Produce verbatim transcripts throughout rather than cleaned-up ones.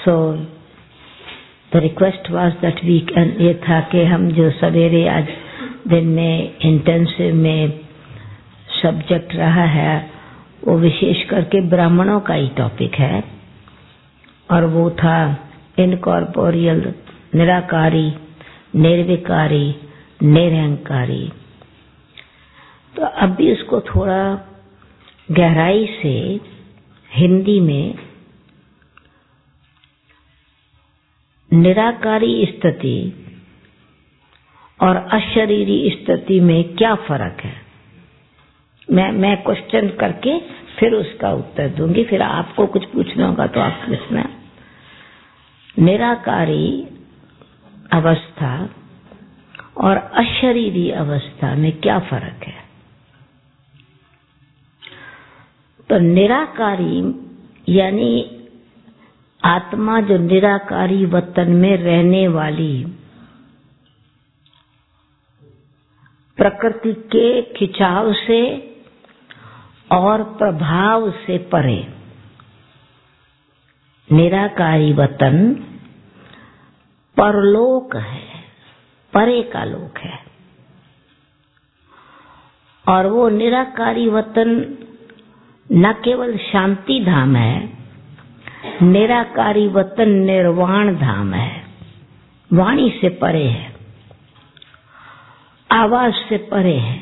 So the request was that we can, ये था कि हम जो सवेरे आज दिन में इंटेंसिव में सब्जेक्ट रहा है वो विशेष करके ब्राह्मणों का ही टॉपिक है, और वो था इनकॉर्पोरियल, निराकारी, निर्विकारी, निरहंकारी। तो अब भी उसको थोड़ा गहराई से हिंदी में निराकारी स्थिति और अशरीरी स्थिति में क्या फर्क है, मैं मैं क्वेश्चन करके फिर उसका उत्तर दूंगी, फिर आपको कुछ पूछना होगा तो आप पूछना। निराकारी अवस्था और अशरीरी अवस्था में क्या फर्क है? तो निराकारी यानी आत्मा जो निराकारी वतन में रहने वाली, प्रकृति के खिंचाव से और प्रभाव से परे। निराकारी वतन परलोक है, परे का लोक है, और वो निराकारी वतन न केवल शांति धाम है, निराकारी वतन निर्वाण धाम है, वाणी से परे है, आवाज से परे है।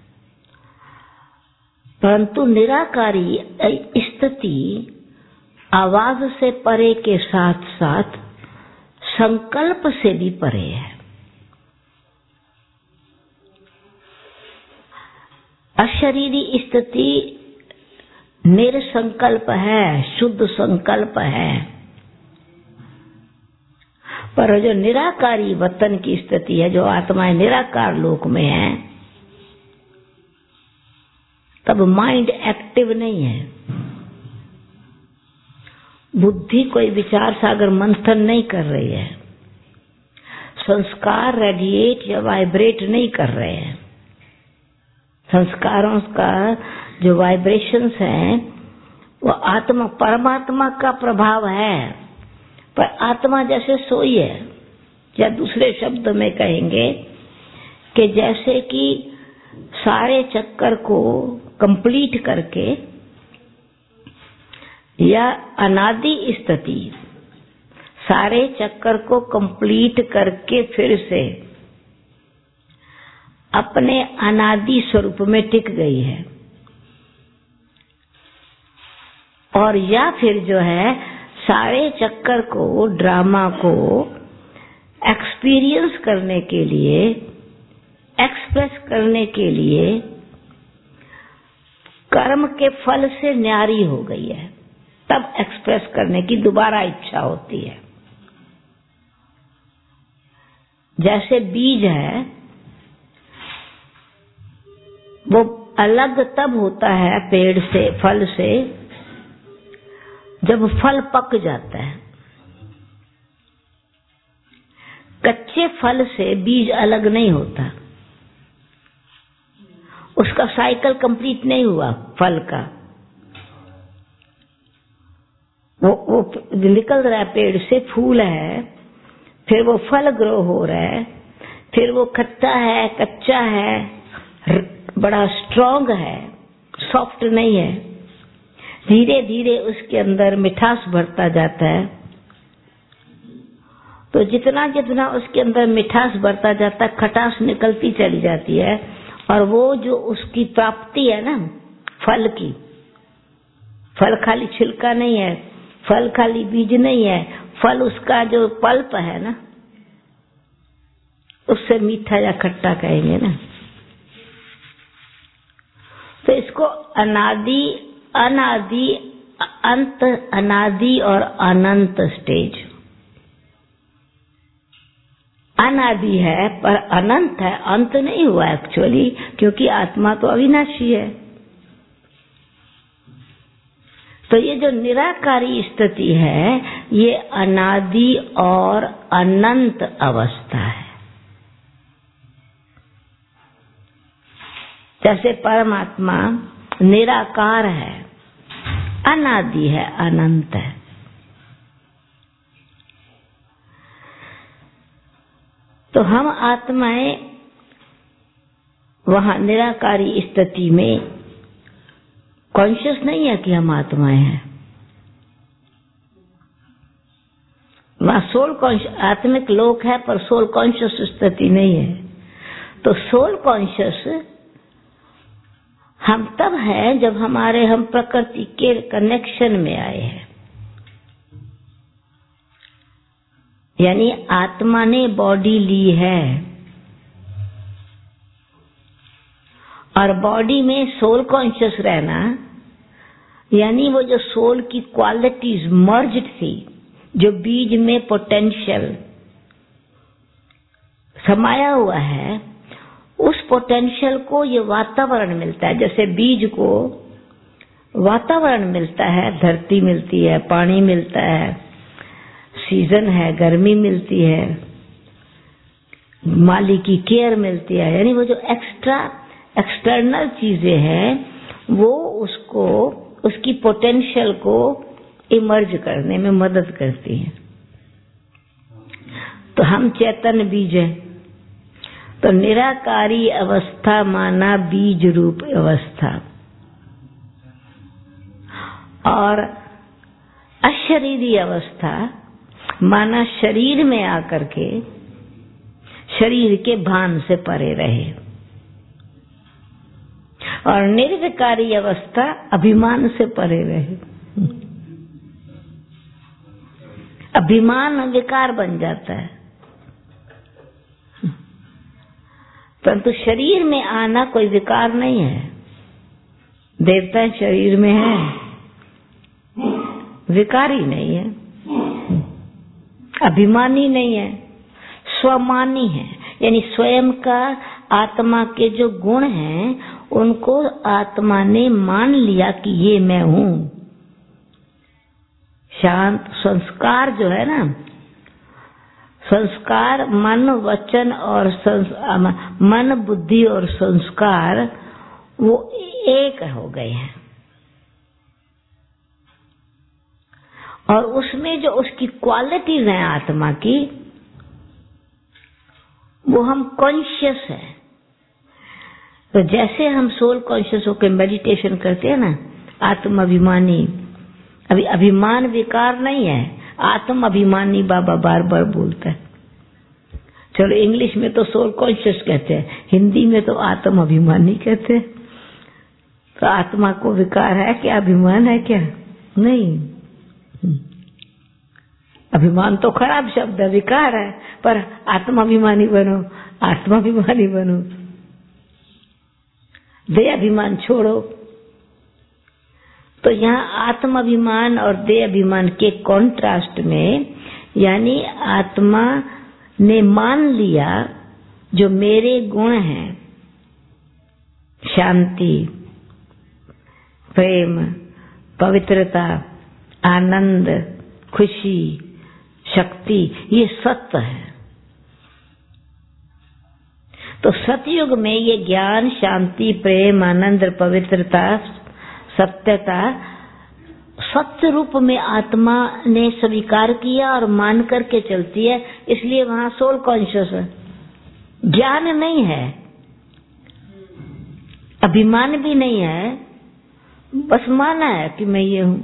परंतु निराकारी स्थिति आवाज से परे के साथ साथ संकल्प से भी परे है। अशरीरी स्थिति निरसंकल्प है, शुद्ध संकल्प है, पर जो निराकारी वतन की स्थिति है, जो आत्माएं निराकार लोक में है, तब माइंड एक्टिव नहीं है, बुद्धि कोई विचार सागर मंथन नहीं कर रही है, संस्कार रेडिएट या वाइब्रेट नहीं कर रहे हैं। संस्कारों का जो वाइब्रेशंस हैं वो आत्मा परमात्मा का प्रभाव है, पर आत्मा जैसे सोई है, या दूसरे शब्द में कहेंगे कि जैसे कि सारे चक्कर को कंप्लीट करके या अनादि स्थिति सारे चक्कर को कंप्लीट करके फिर से अपने अनादि स्वरूप में टिक गई है, और या फिर जो है सारे चक्कर को, ड्रामा को एक्सपीरियंस करने के लिए, एक्सप्रेस करने के लिए कर्म के फल से न्यारी हो गई है, तब एक्सप्रेस करने की दोबारा इच्छा होती है। जैसे बीज है वो अलग तब होता है पेड़ से, फल से, जब फल पक जाता है। कच्चे फल से बीज अलग नहीं होता, उसका साइकिल कंप्लीट नहीं हुआ फल का, वो वो निकल रहा है पेड़ से, फूल है, फिर वो फल ग्रो हो रहा है, फिर वो खट्टा है, कच्चा है, बड़ा स्ट्रॉन्ग है, सॉफ्ट नहीं है, धीरे धीरे उसके अंदर मिठास बढ़ता जाता है। तो जितना जितना उसके अंदर मिठास बढ़ता जाता है, खटास निकलती चली जाती है, और वो जो उसकी प्राप्ति है ना फल की, फल खाली छिलका नहीं है, फल खाली बीज नहीं है, फल उसका जो पल्प है ना, उससे मीठा या खट्टा कहेंगे ना। तो इसको अनादि, अनादि, अंत, अनादि और अनंत स्टेज। अनादि है पर अनंत है, अंत नहीं हुआ एक्चुअली, क्योंकि आत्मा तो अविनाशी है। तो ये जो निराकारी स्थिति है ये अनादि और अनंत अवस्था है। जैसे परमात्मा निराकार है, अनादि है, अनंत है, तो हम आत्माएं वहां निराकारी स्थिति में कॉन्शियस नहीं है कि हम आत्माएं हैं। वहां सोल कॉन्शियस आत्मिक लोक है पर सोल कॉन्शियस स्थिति नहीं है। तो सोल कॉन्शियस हम तब हैं जब हमारे हम प्रकृति के कनेक्शन में आए हैं, यानी आत्मा ने बॉडी ली है और बॉडी में सोल कॉन्शियस रहना, यानी वो जो सोल की क्वालिटीज मर्ज्ड थी, जो बीज में पोटेंशियल समाया हुआ है, उस पोटेंशियल को ये वातावरण मिलता है। जैसे बीज को वातावरण मिलता है, धरती मिलती है, पानी मिलता है, सीजन है, गर्मी मिलती है, माली की केयर मिलती है, यानी वो जो एक्स्ट्रा एक्सटर्नल चीजें हैं वो उसको उसकी पोटेंशियल को इमर्ज करने में मदद करती हैं। तो हम चैतन्य बीज हैं। तो निराकारी अवस्था माना बीज रूप अवस्था, और अशरीरी अवस्था माना शरीर में आकर के शरीर के भान से परे रहे, और निर्विकारी अवस्था अभिमान से परे रहे। अभिमान विकार बन जाता है, परंतु शरीर में आना कोई विकार नहीं है। देवता शरीर में है, विकारी नहीं है, अभिमानी नहीं है, स्वमानी है, यानी स्वयं का आत्मा के जो गुण हैं उनको आत्मा ने मान लिया कि ये मैं हूं। शांत संस्कार जो है ना, संस्कार मन वचन और मन बुद्धि और संस्कार वो एक हो गए हैं, और उसमें जो उसकी क्वालिटीज हैं आत्मा की, वो हम कॉन्शियस है। तो जैसे हम सोल कॉन्शियस होकर मेडिटेशन करते हैं ना, आत्म अभिमानी, अभी अभिमान विकार नहीं है, आत्म अभिमानी बाबा बार बार बोलता है। चलो इंग्लिश में तो सोल कॉन्शियस कहते हैं, हिंदी में तो आत्म अभिमानी कहते हैं। तो आत्मा को विकार है क्या, अभिमान है क्या? नहीं। अभिमान तो खराब शब्द है, विकार है, पर आत्माभिमानी बनो, आत्माभिमानी बनो, देह अभिमान छोड़ो। तो यहाँ आत्माभिमान और देह अभिमान के कॉन्ट्रास्ट में, यानी आत्मा ने मान लिया जो मेरे गुण हैं, शांति, प्रेम, पवित्रता, आनंद, खुशी, शक्ति, ये सत्य है। तो सतयुग में ये ज्ञान, शांति, प्रेम, आनंद, पवित्रता, सत्यता सत्य रूप में आत्मा ने स्वीकार किया और मान करके चलती है, इसलिए वहां सोल कॉन्शियस है। ज्ञान नहीं है, अभिमान भी नहीं है, बस माना है कि मैं ये हूं।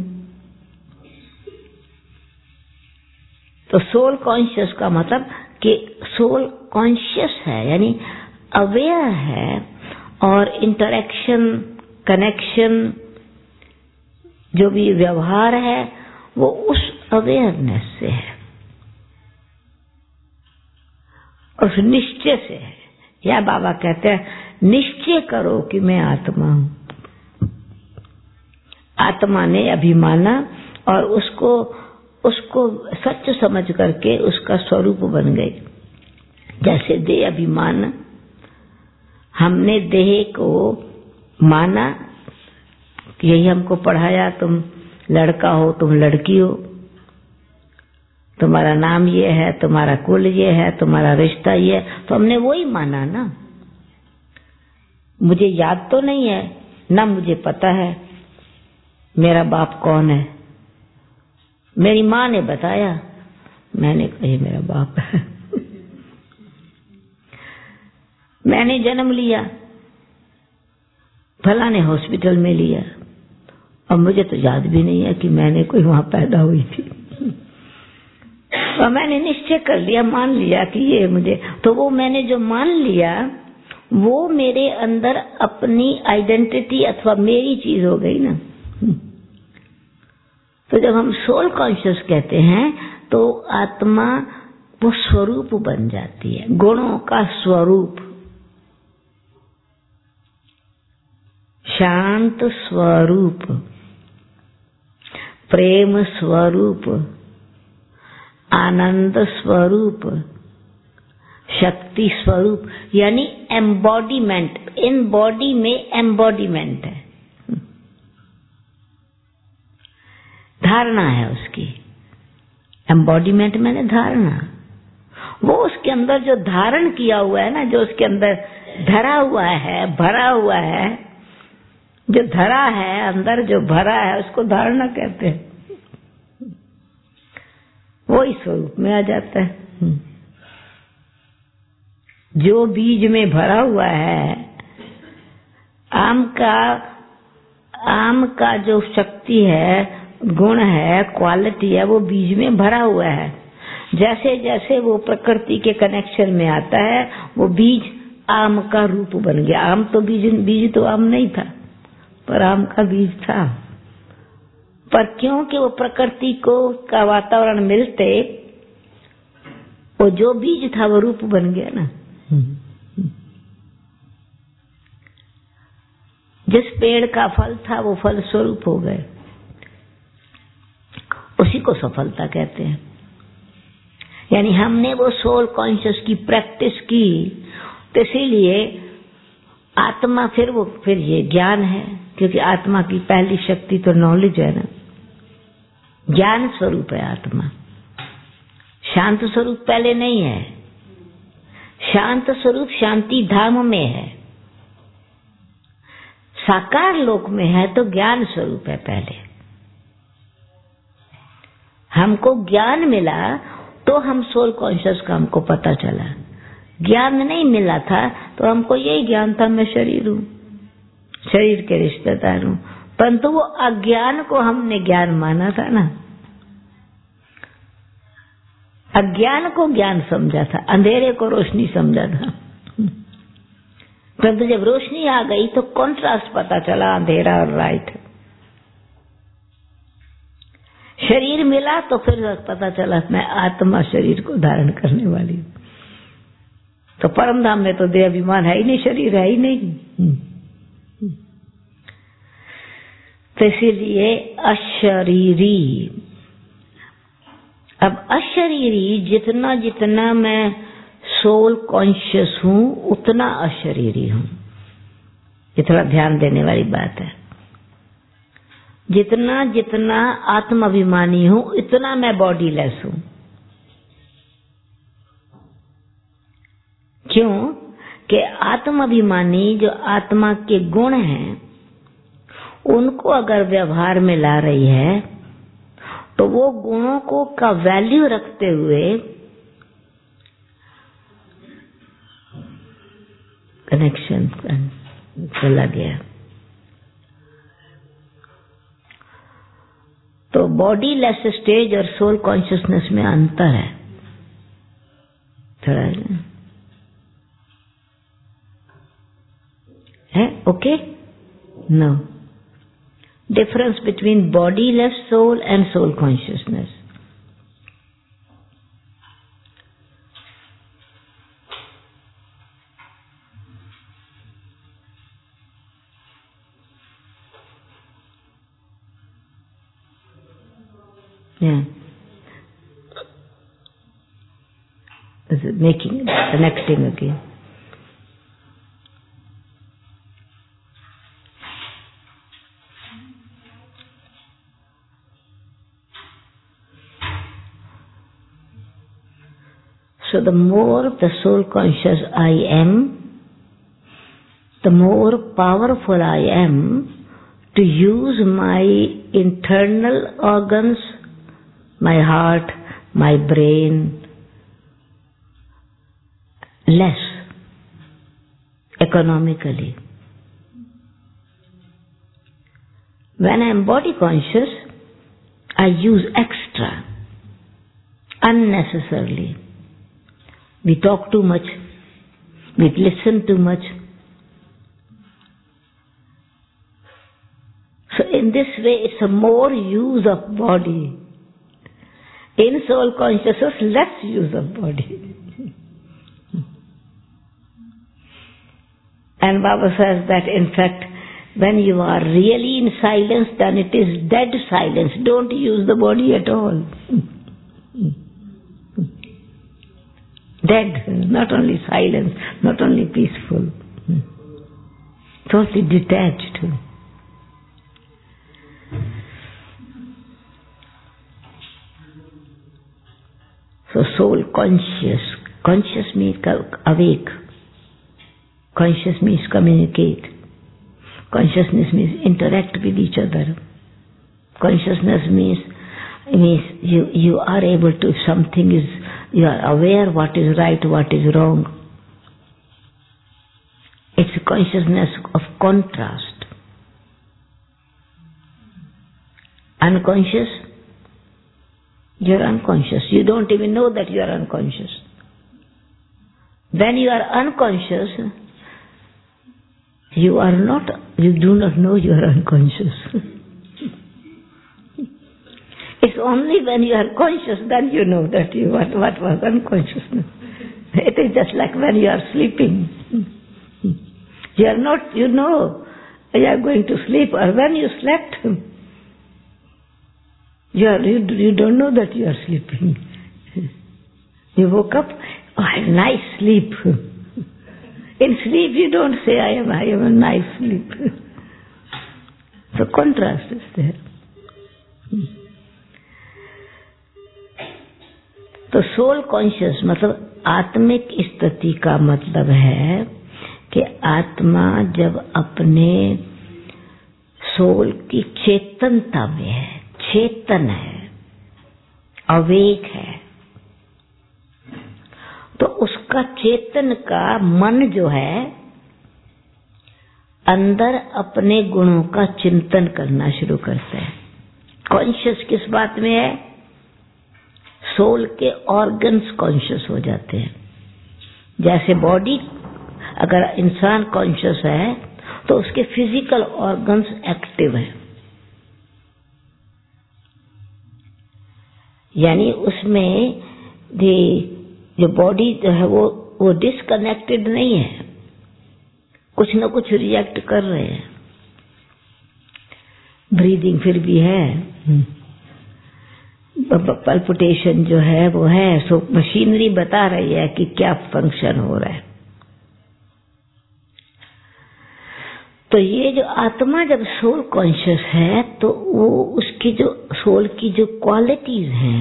तो सोल कॉन्शियस का मतलब कि सोल कॉन्शियस है, यानी अवेयर है, और इंटरेक्शन, कनेक्शन, जो भी व्यवहार है वो उस अवेयरनेस से है, उस निश्चय से है। या बाबा कहते हैं निश्चय करो कि मैं आत्मा हूं। आत्मा ने अभिमाना और उसको उसको सच समझ करके उसका स्वरूप बन गए। जैसे देह अभिमान, हमने देह को माना, यही हमको पढ़ाया, तुम लड़का हो, तुम लड़की हो, तुम्हारा नाम ये है, तुम्हारा कुल ये है, तुम्हारा रिश्ता ये है, तो हमने वही माना ना। मुझे याद तो नहीं है ना, मुझे पता है मेरा बाप कौन है, मेरी माँ ने बताया, मैंने कहा ये मेरा बाप है। मैंने जन्म लिया, फलाने हॉस्पिटल में लिया, और मुझे तो याद भी नहीं है कि मैंने कोई वहां पैदा हुई थी। और मैंने निश्चय कर लिया, मान लिया कि ये मुझे, तो वो मैंने जो मान लिया वो मेरे अंदर अपनी आइडेंटिटी अथवा मेरी चीज हो गई ना। तो जब हम सोल कॉन्शियस कहते हैं तो आत्मा वो स्वरूप बन जाती है, गुणों का स्वरूप, शांत स्वरूप, प्रेम स्वरूप, आनंद स्वरूप, शक्ति स्वरूप, यानी एम्बॉडीमेंट। इन बॉडी में एम्बॉडीमेंट है, धारणा है उसकी। एम्बॉडीमेंट मैंने धारणा, वो उसके अंदर जो धारण किया हुआ है ना, जो उसके अंदर धरा हुआ है, भरा हुआ है, जो धरा है अंदर, जो भरा है, उसको धारणा कहते हैं। वो इस स्वरूप में आ जाता है। जो बीज में भरा हुआ है, आम का आम का जो शक्ति है, गुण है, क्वालिटी है, वो बीज में भरा हुआ है। जैसे जैसे वो प्रकृति के कनेक्शन में आता है, वो बीज आम का रूप बन गया। आम तो बीज बीज तो आम नहीं था, पर आम का बीज था। पर क्योंकि वो प्रकृति को का वातावरण मिलते, वो जो बीज था वो रूप बन गया ना। जिस पेड़ का फल था वो फल स्वरूप हो गए, उसी को सफलता कहते हैं। यानी हमने वो सोल कॉन्शियस की प्रैक्टिस की, तो इसीलिए आत्मा फिर वो फिर ये ज्ञान है, क्योंकि आत्मा की पहली शक्ति तो नॉलेज है ना, ज्ञान स्वरूप है आत्मा। शांत स्वरूप पहले नहीं है, शांत स्वरूप शांति धाम में है। साकार लोक में है तो ज्ञान स्वरूप है पहले। हमको ज्ञान मिला तो हम सोल कॉन्शियस का हमको पता चला। ज्ञान नहीं मिला था तो हमको यही ज्ञान था मैं शरीर हूं, शरीर के रिश्तेदार हूं, परंतु वो अज्ञान को हमने ज्ञान माना था ना। अज्ञान को ज्ञान समझा था, अंधेरे को रोशनी समझा था। परंतु जब रोशनी आ गई तो कॉन्ट्रास्ट पता चला, अंधेरा और लाइट। शरीर मिला तो फिर पता चला मैं आत्मा शरीर को धारण करने वाली हूं। तो परम धाम में तो देह अभिमान है ही नहीं, शरीर है ही नहीं। तो इसीलिए अशरीरी। अब अशरीरी, जितना जितना मैं सोल कॉन्शियस हूं उतना अशरीरी हूं। ये थोड़ा ध्यान देने वाली बात है। जितना जितना आत्म अभिमानी हूं इतना मैं बॉडी लेस हूं। क्यों? कि आत्म अभिमानी जो आत्मा के गुण हैं उनको अगर व्यवहार में ला रही है तो वो गुणों को का वैल्यू रखते हुए कनेक्शन चला गया। तो बॉडी लेस स्टेज और सोल कॉन्शियसनेस में अंतर है थोड़ा है। Okay, no difference between bodiless soul and soul consciousness. Yeah. Is it making, connecting again? So the more the soul conscious I am, the more powerful I am to use my internal organs, my heart, my brain, less. economically. When I am body conscious, I use extra, unnecessarily. We talk too much, we listen too much. So in this way, it's a more use of body. In soul consciousness, less use of body. And Baba says that in fact, when you are really in silence, then it is dead silence. Don't use the body at all. Dead, not only silence, not only peaceful, totally detached. So soul conscious, conscious means awake, conscious means communicate, consciousness means interact with each other, consciousness means means you, you are able to, if something is, you are aware what is right, what is wrong. It's a consciousness of contrast. Unconscious, you are unconscious. You don't even know that you are unconscious. When you are unconscious, you are not, you do not know you are unconscious. It's only when you are conscious then you know that you what, what was unconsciousness. It is just like when you are sleeping. You are not, you know, you are going to sleep, or when you slept, you, are, you, you don't know that you are sleeping. You woke up, oh, I had a nice sleep. In sleep you don't say, I am, I am a nice sleep. So contrast is there. तो soul conscious मतलब आत्मिक स्थिति का मतलब है कि आत्मा जब अपने सोल की चेतनता में है, चेतन है, अवेक है, तो उसका चेतन का मन जो है अंदर अपने गुणों का चिंतन करना शुरू करता है। कॉन्शियस किस बात में है? सोल के ऑर्गन्स कॉन्शियस हो जाते हैं। जैसे बॉडी, अगर इंसान कॉन्शियस है तो उसके फिजिकल ऑर्गन्स एक्टिव हैं, यानी उसमें जो बॉडी जो है वो वो डिस्कनेक्टेड नहीं है, कुछ न कुछ रिएक्ट कर रहे हैं। ब्रीदिंग फिर भी है, पल्पिटेशन जो है वो है, सो मशीनरी बता रही है कि क्या फंक्शन हो रहा है। तो ये जो आत्मा जब सोल कॉन्शियस है तो वो उसकी जो सोल की जो क्वालिटीज हैं,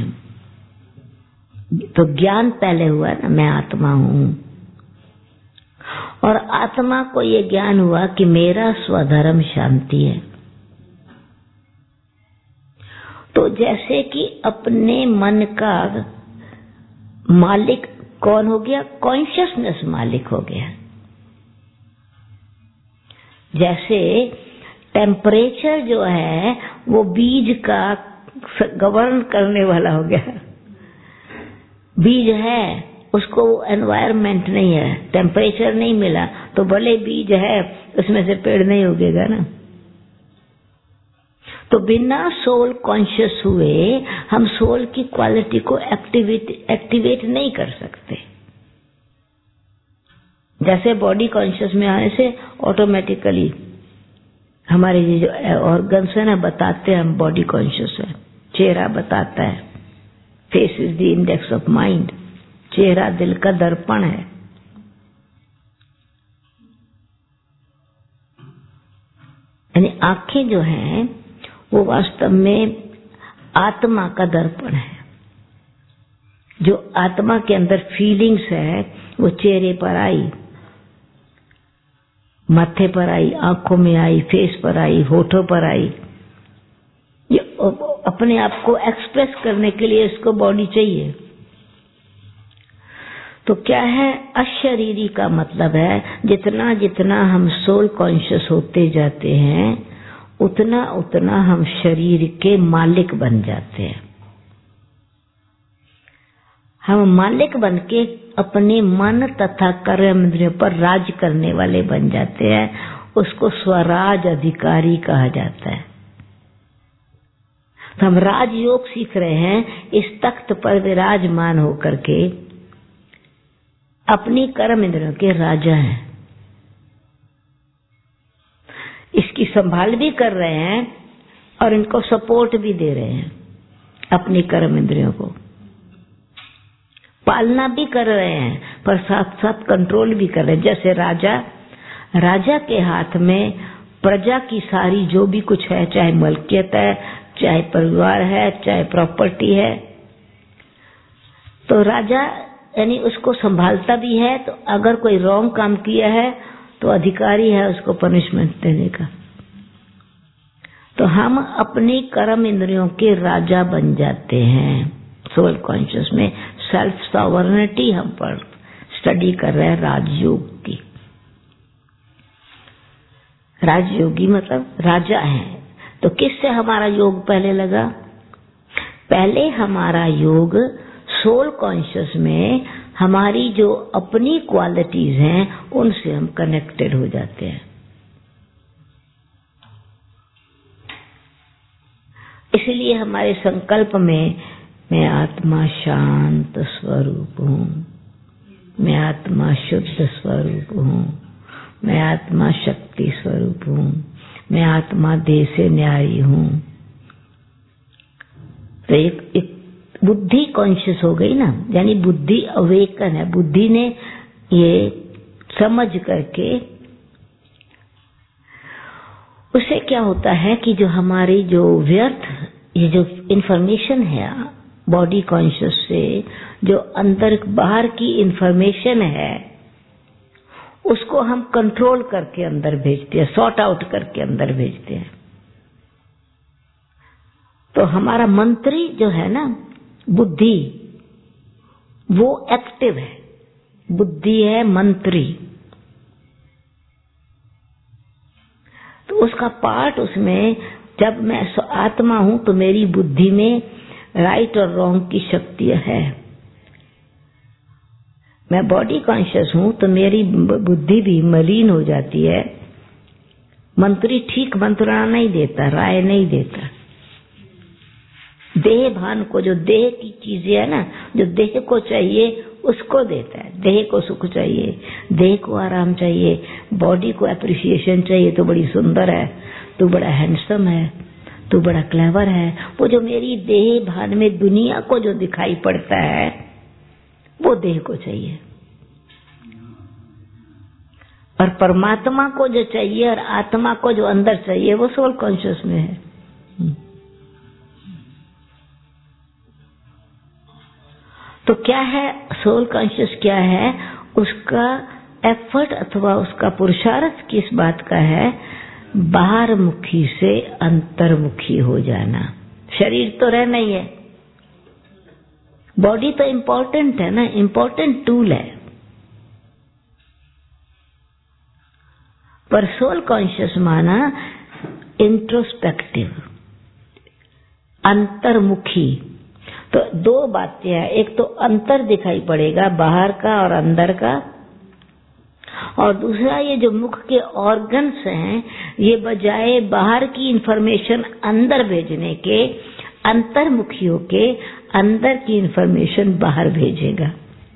तो ज्ञान पहले हुआ ना, मैं आत्मा हूं, और आत्मा को ये ज्ञान हुआ कि मेरा स्वधर्म शांति है। तो जैसे कि अपने मन का मालिक कौन हो गया? कॉन्शियसनेस मालिक हो गया। जैसे टेम्परेचर जो है वो बीज का गवर्न करने वाला हो गया। बीज है, उसको एनवायरनमेंट नहीं है, टेम्परेचर नहीं मिला तो भले बीज है उसमें से पेड़ नहीं उगेगा ना। तो बिना सोल कॉन्शियस हुए हम सोल की क्वालिटी को एक्टिवेट एक्टिवेट नहीं कर सकते। जैसे बॉडी कॉन्शियस में आने से ऑटोमेटिकली हमारे ये जो ऑर्गन्स है ना बताते हैं हम बॉडी कॉन्शियस है। चेहरा बताता है, face is the index of mind, चेहरा दिल का दर्पण है। यानी आंखें जो हैं वो वास्तव में आत्मा का दर्पण है। जो आत्मा के अंदर फीलिंग्स है वो चेहरे पर आई, माथे पर आई, आंखों में आई, फेस पर आई, होठों पर आई। ये अपने आप को एक्सप्रेस करने के लिए इसको बॉडी चाहिए। तो क्या है, अशरीरी का मतलब है जितना जितना हम सोल कॉन्शियस होते जाते हैं उतना उतना हम शरीर के मालिक बन जाते हैं। हम मालिक बन के अपने मन तथा कर्म इंद्रियों पर राज करने वाले बन जाते हैं। उसको स्वराज अधिकारी कहा जाता है। तो हम राजयोग सीख रहे हैं, इस तख्त पर विराजमान होकर के अपनी कर्म इंद्रियों के राजा हैं। इसकी संभाल भी कर रहे हैं और इनको सपोर्ट भी दे रहे हैं। अपनी कर्म इंद्रियों को पालना भी कर रहे हैं, पर साथ साथ कंट्रोल भी कर रहे हैं। जैसे राजा राजा के हाथ में प्रजा की सारी जो भी कुछ है, चाहे मलकियत है, चाहे परिवार है, चाहे प्रॉपर्टी है, तो राजा यानी उसको संभालता भी है। तो अगर कोई रॉन्ग काम किया है तो अधिकारी है उसको पनिशमेंट देने का। तो हम अपनी कर्म इंद्रियों के राजा बन जाते हैं सोल कॉन्शियस में। सेल्फ सॉवरेनिटी हम पर स्टडी कर रहे हैं राजयोग की। राजयोगी मतलब राजा है। तो किससे हमारा योग पहले लगा? पहले हमारा योग सोल कॉन्शियस में हमारी जो अपनी क्वालिटीज हैं उनसे हम कनेक्टेड हो जाते हैं। इसलिए हमारे संकल्प में मैं आत्मा शांत स्वरूप हूँ, मैं आत्मा शुद्ध स्वरूप हूँ, मैं आत्मा शक्ति स्वरूप हूँ, मैं आत्मा देह से न्यारी हूँ। तो एक, एक बुद्धि कॉन्शियस हो गई ना, यानी बुद्धि अवेकन है। बुद्धि ने ये समझ करके, उससे क्या होता है कि जो हमारी जो व्यर्थ ये जो इंफॉर्मेशन है बॉडी कॉन्शियस से, जो अंदर बाहर की इंफॉर्मेशन है उसको हम कंट्रोल करके अंदर भेजते हैं, सॉर्ट आउट करके अंदर भेजते हैं। तो हमारा मंत्री जो है ना बुद्धि, वो एक्टिव है। बुद्धि है मंत्री, तो उसका पार्ट उसमें, जब मैं आत्मा हूं तो मेरी बुद्धि में राइट और रॉन्ग की शक्ति है। मैं बॉडी कॉन्शियस हूं तो मेरी बुद्धि भी मलिन हो जाती है। मंत्री ठीक मंत्रणा नहीं देता, राय नहीं देता। देह भान को, जो देह की चीजें है ना, जो देह को चाहिए उसको देता है। देह को सुख चाहिए, देह को आराम चाहिए, बॉडी को एप्रिसिएशन चाहिए। तो बड़ी सुंदर है, तू बड़ा हैंडसम है, तू बड़ा क्लेवर है। वो जो मेरी देह भान में दुनिया को जो दिखाई पड़ता है वो देह को चाहिए, और परमात्मा को जो चाहिए और आत्मा को जो अंदर चाहिए वो सोल कॉन्शियस में है। तो क्या है सोल कॉन्शियस? क्या है उसका एफर्ट अथवा उसका पुरुषार्थ किस बात का है? बाहर मुखी से अंतर्मुखी हो जाना। शरीर तो रहना ही है, बॉडी तो इम्पोर्टेंट है ना, इम्पोर्टेंट टूल है, पर सोल कॉन्शियस माना इंट्रोस्पेक्टिव, अंतर्मुखी। तो दो बातें हैं, एक तो अंतर दिखाई पड़ेगा बाहर का और अंदर का, और दूसरा ये जो मुख के ऑर्गन्स हैं ये बजाय बाहर की इंफॉर्मेशन अंदर भेजने के, अंतर्मुखी होके अंदर की इंफॉर्मेशन बाहर भेजेगा।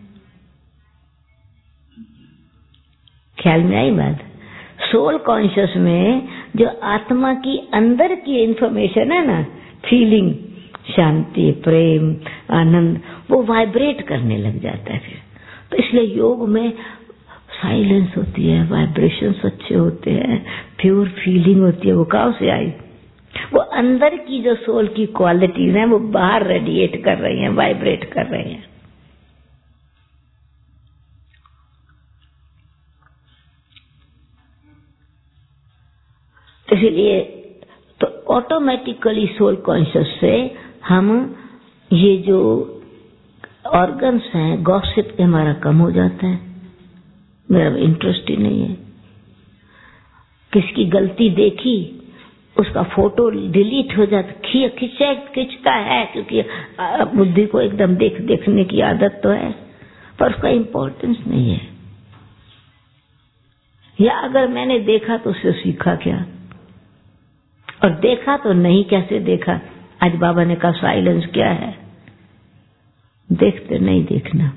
ख्याल में आई बात? सोल कॉन्शियस में जो आत्मा की अंदर की इंफॉर्मेशन है ना, फीलिंग, शांति, प्रेम, आनंद, वो वाइब्रेट करने लग जाता है फिर। तो इसलिए योग में साइलेंस होती है, वाइब्रेशंस अच्छे होते हैं, प्योर फीलिंग होती है। वो कहाँ से आई? वो अंदर की जो सोल की क्वालिटीज हैं वो बाहर रेडिएट कर रही हैं, वाइब्रेट कर रही हैं। इसलिए तो ऑटोमेटिकली सोल कॉन्शियस से हम ये जो ऑर्गन्स हैं, गॉसिप हमारा कम हो जाता है, मेरा इंटरेस्ट ही नहीं है। किसकी गलती देखी, उसका फोटो डिलीट हो जाता, खींचे खींचता है, क्योंकि बुद्धि को एकदम देख देखने की आदत तो है, पर उसका इम्पोर्टेंस नहीं है। या अगर मैंने देखा तो उससे सीखा क्या, और देखा तो नहीं कैसे देखा। आज बाबा ने कहा साइलेंस क्या है, देखते नहीं देखना।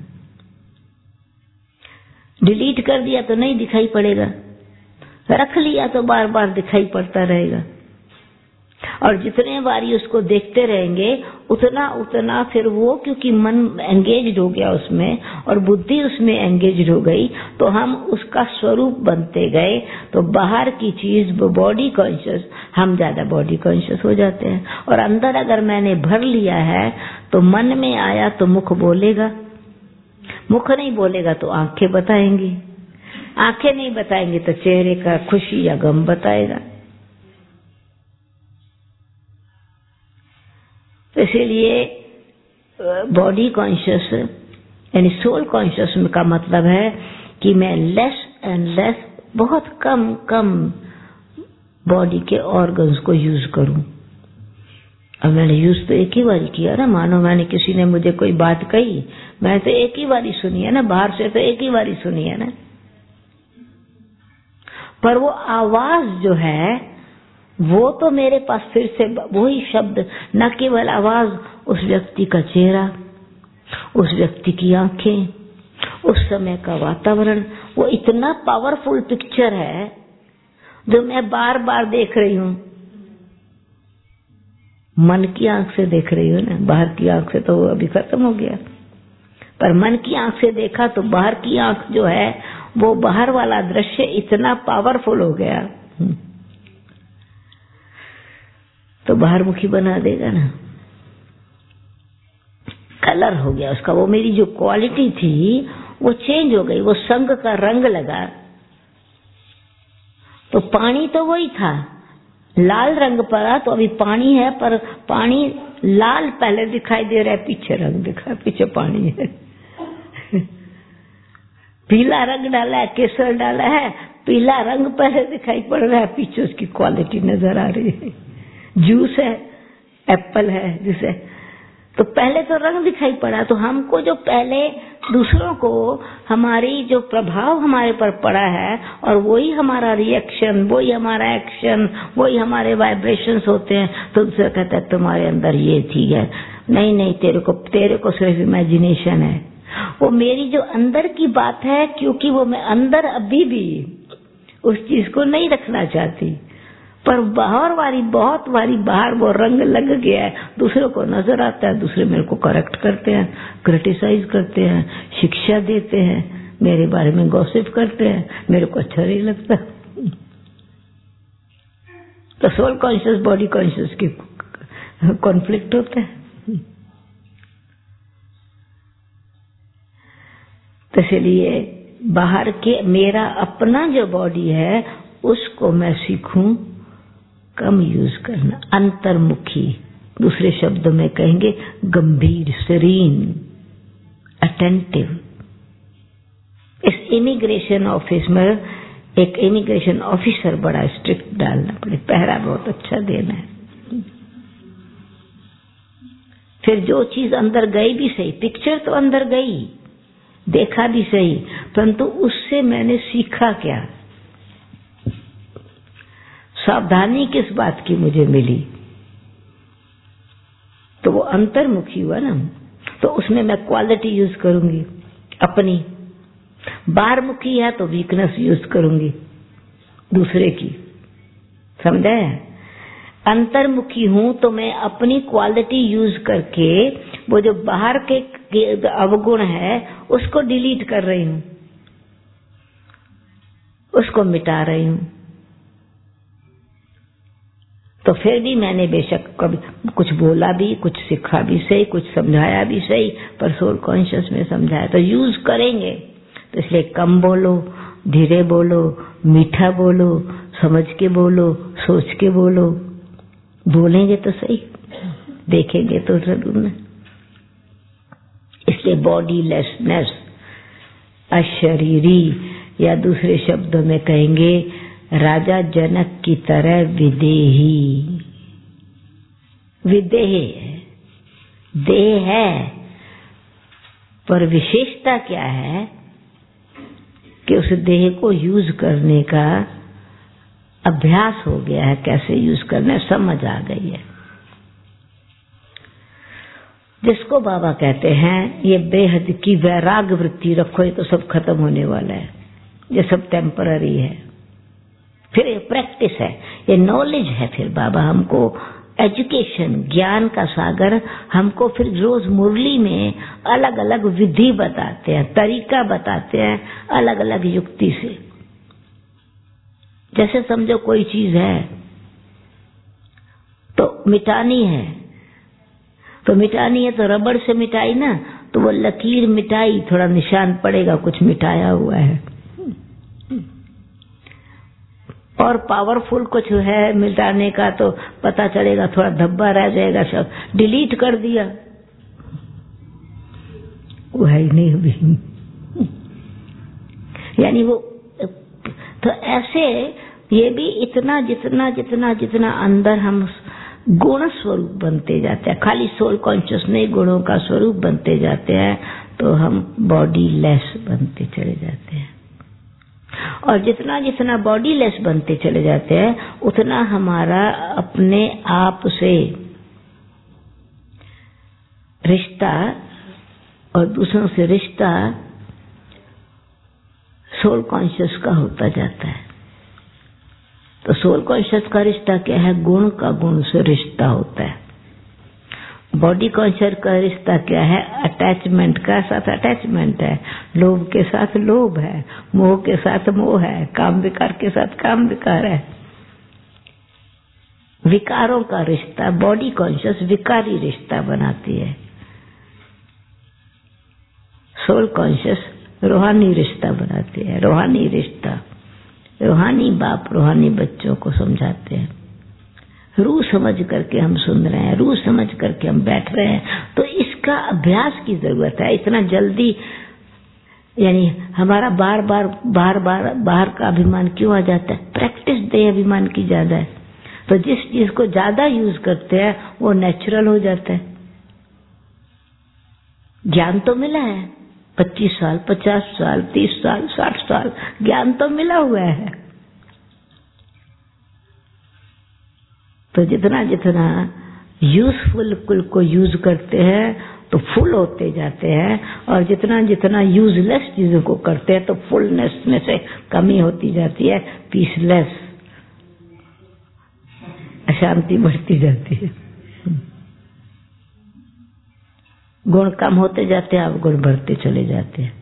डिलीट कर दिया तो नहीं दिखाई पड़ेगा, रख लिया तो बार बार दिखाई पड़ता रहेगा। और जितने बारी उसको देखते रहेंगे उतना उतना फिर वो, क्योंकि मन एंगेज्ड हो गया उसमें और बुद्धि उसमें एंगेज्ड हो गई, तो हम उसका स्वरूप बनते गए। तो बाहर की चीज बॉडी कॉन्शियस, हम ज्यादा बॉडी कॉन्शियस हो जाते हैं। और अंदर अगर मैंने भर लिया है तो मन में आया तो मुख बोलेगा, मुख नहीं बोलेगा तो आंखें बताएंगी, आंखें नहीं बताएंगी तो चेहरे का खुशी या गम बताएगा। तो इसीलिए बॉडी कॉन्शियस यानी सोल कॉन्शियस का मतलब है कि मैं लेस एंड लेस, बहुत कम कम बॉडी के ऑर्गन्स को यूज करूं। अब मैंने यूज तो एक ही बार किया ना, मानो मैंने किसी ने मुझे कोई बात कही, मैं तो एक ही बारी सुनी है ना, बाहर से तो एक ही बारी सुनी है ना, पर वो आवाज जो है वो तो मेरे पास फिर से वही शब्द, न केवल आवाज, उस व्यक्ति का चेहरा, उस व्यक्ति की आंखें, उस समय का वातावरण, वो इतना पावरफुल पिक्चर है जो मैं बार बार देख रही हूँ। मन की आंख से देख रही हूँ ना, बाहर की आंख से तो वो अभी खत्म हो गया, पर मन की आंख से देखा तो बाहर की आंख जो है वो बाहर वाला दृश्य इतना पावरफुल हो गया, तो बाहर मुखी बना देगा ना। कलर हो गया उसका, वो मेरी जो क्वालिटी थी वो चेंज हो गई, वो संग का रंग लगा। तो पानी तो वही था, लाल रंग पड़ा तो अभी पानी है, पर पानी लाल पहले दिखाई दे रहा है, पीछे रंग दिखा, पीछे पानी है। पीला रंग डाला है, केसर डाला है, पीला रंग पहले दिखाई पड़ रहा है, पीछे उसकी क्वालिटी नजर आ रही है। जूस है, एप्पल है जिसे, तो पहले तो रंग दिखाई पड़ा। तो हमको जो पहले दूसरों को हमारी जो प्रभाव हमारे पर पड़ा है, और वही हमारा रिएक्शन, वही हमारा एक्शन, वही हमारे वाइब्रेशंस होते हैं, तो दूसरा कहता है तुम्हारे अंदर ये थी है, नहीं नहीं तेरे को तेरे को सिर्फ इमेजिनेशन है। वो मेरी जो अंदर की बात है, क्योंकि वो मैं अंदर अभी भी उस चीज को नहीं रखना चाहती, पर बाहर वाली बहुत वाली बाहर वो रंग लग गया है, दूसरों को नजर आता है, दूसरे मेरे को करेक्ट करते हैं, क्रिटिसाइज करते हैं, शिक्षा देते हैं, मेरे बारे में गॉसिप करते हैं, मेरे को अच्छा नहीं लगता। तो सोल कॉन्शियस बॉडी कॉन्शियस की कॉन्फ्लिक्ट होता है। तो इसलिए बाहर के मेरा अपना जो बॉडी है उसको मैं सीखूं कम यूज करना, अंतर्मुखी, दूसरे शब्दों में कहेंगे गंभीर, सरीन, अटेंटिव। इस इमिग्रेशन ऑफिस में एक इमिग्रेशन ऑफिसर बड़ा स्ट्रिक्ट डालना पड़े, पहरा बहुत अच्छा देना है। फिर जो चीज अंदर गई भी सही, पिक्चर तो अंदर गई, देखा भी सही, परंतु उससे मैंने सीखा क्या, सावधानी किस बात की मुझे मिली, तो वो अंतर्मुखी हुआ ना। तो उसमें मैं क्वालिटी यूज करूंगी अपनी, बाहरमुखी है तो वीकनेस यूज करूंगी दूसरे की, समझे। अंतर्मुखी हूं तो मैं अपनी क्वालिटी यूज करके वो जो बाहर के अवगुण है उसको डिलीट कर रही हूं, उसको मिटा रही हूं। तो फिर भी मैंने बेशक कभी कुछ बोला भी, कुछ सिखा भी सही, कुछ समझाया भी सही, पर सोल कॉन्शियस में समझाया तो यूज करेंगे। तो इसलिए कम बोलो, धीरे बोलो, मीठा बोलो, समझ के बोलो, सोच के बोलो, बोलेंगे तो सही, देखेंगे तो जरूर ना। इस इसलिए बॉडीलेसनेस, अशरीरी, या दूसरे शब्दों में कहेंगे राजा जनक की तरह विदेही। विदेह है, देह है, पर विशेषता क्या है कि उस देह को यूज करने का अभ्यास हो गया है, कैसे यूज करना समझ आ गई है। जिसको बाबा कहते हैं ये बेहद की वैराग वृत्ति रखो, ये तो सब खत्म होने वाला है, ये सब टेम्पररी है। फिर ये प्रैक्टिस है, ये नॉलेज है। फिर बाबा हमको एजुकेशन, ज्ञान का सागर हमको फिर रोज मुरली में अलग अलग विधि बताते हैं, तरीका बताते हैं, अलग अलग युक्ति से। जैसे समझो कोई चीज है तो मिटानी है, तो मिटानी है तो रबड़ से मिटाई ना, तो वो लकीर मिटाई, थोड़ा निशान पड़ेगा कुछ मिटाया हुआ है। और पावरफुल कुछ है मिटाने का तो पता चलेगा, थोड़ा धब्बा रह जाएगा, सब डिलीट कर दिया, वो है ही नहीं अभी। यानी वो तो ऐसे ये भी इतना जितना जितना जितना अंदर हम गुण स्वरूप बनते जाते हैं, खाली सोल कॉन्शियस नहीं, गुणों का स्वरूप बनते जाते हैं, तो हम बॉडी लेस बनते चले जाते हैं। और जितना जितना बॉडी लेस बनते चले जाते हैं, उतना हमारा अपने आप से रिश्ता और दूसरों से रिश्ता सोल कॉन्शियस का होता जाता है। तो सोल कॉन्शियस का रिश्ता क्या है? गुण का गुण से रिश्ता होता है। बॉडी कॉन्शियस का रिश्ता क्या है? अटैचमेंट का साथ अटैचमेंट है, लोभ के साथ लोभ है, मोह के साथ मोह है, काम विकार के साथ काम विकार है। विकारों का रिश्ता बॉडी कॉन्शियस विकारी रिश्ता बनाती है, सोल कॉन्शियस रूहानी रिश्ता बनाती है। रूहानी रिश्ता, रूहानी बाप रूहानी बच्चों को समझाते हैं। रूह समझ करके हम सुन रहे हैं, रूह समझ करके हम बैठ रहे हैं, तो इसका अभ्यास की जरूरत है। इतना जल्दी यानी हमारा बार बार बार बार बाहर का अभिमान क्यों आ जाता है? प्रैक्टिस दे अभिमान की ज्यादा है, तो जिस चीज को ज्यादा यूज करते हैं वो नेचुरल हो जाता है। ज्ञान तो मिला है, पच्चीस साल पचास साल तीस साल साठ साल ज्ञान तो मिला हुआ है, तो जितना जितना यूजफुल कुल को यूज करते हैं तो फुल होते जाते हैं, और जितना जितना यूजलेस चीजों को करते हैं तो फुलनेस में से कमी होती जाती है, पीसलेस, अशांति बढ़ती जाती है। गुण कम होते जाते हैं, अब गुण बढ़ते चले जाते हैं।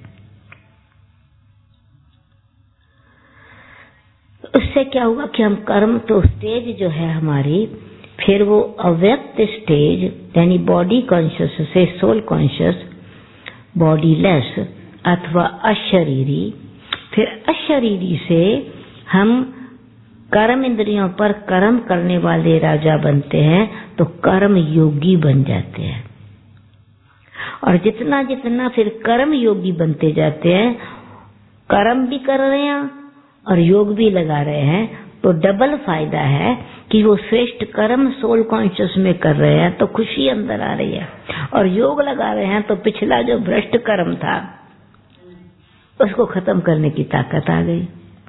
उससे क्या हुआ कि हम कर्म तो स्टेज जो है हमारी, फिर वो अव्यक्त स्टेज यानी बॉडी कॉन्शियस से सोल कॉन्शियस, बॉडी लेस अथवा अशरीरी, फिर अशरीरी से हम कर्म इंद्रियों पर कर्म करने वाले राजा बनते हैं, तो कर्म योगी बन जाते हैं। और जितना जितना फिर कर्म योगी बनते जाते हैं, कर्म भी कर रहे हैं और योग भी लगा रहे हैं, तो डबल फायदा है कि वो श्रेष्ठ कर्म सोल कॉन्शियस में कर रहे हैं तो खुशी अंदर आ रही है, और योग लगा रहे हैं तो पिछला जो भ्रष्ट कर्म था उसको खत्म करने की ताकत आ गई।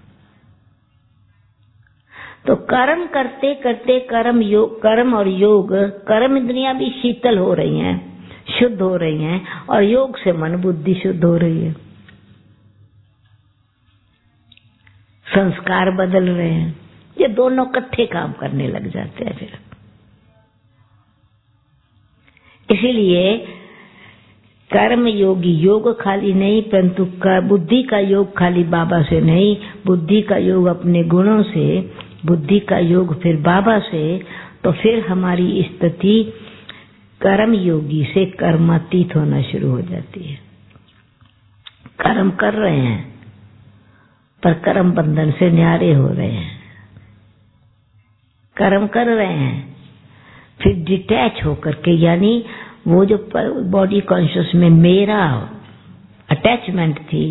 तो कर्म करते करते कर्म योग कर्म और योग, कर्म इंद्रियां भी शीतल हो रही हैं, शुद्ध हो रही हैं, और योग से मन बुद्धि शुद्ध हो रही है, संस्कार बदल रहे हैं। ये दोनों इकट्ठे काम करने लग जाते हैं फिर। इसीलिए कर्म योगी, योग खाली नहीं, परंतु बुद्धि का योग खाली बाबा से नहीं, बुद्धि का योग अपने गुणों से, बुद्धि का योग फिर बाबा से, तो फिर हमारी स्थिति कर्म योगी से कर्मातीत होना शुरू हो जाती है। कर्म कर रहे हैं पर कर्म बंधन से न्यारे हो रहे हैं, कर्म कर रहे हैं फिर डिटैच होकर के, यानी वो जो बॉडी कॉन्शियस में मेरा अटैचमेंट थी,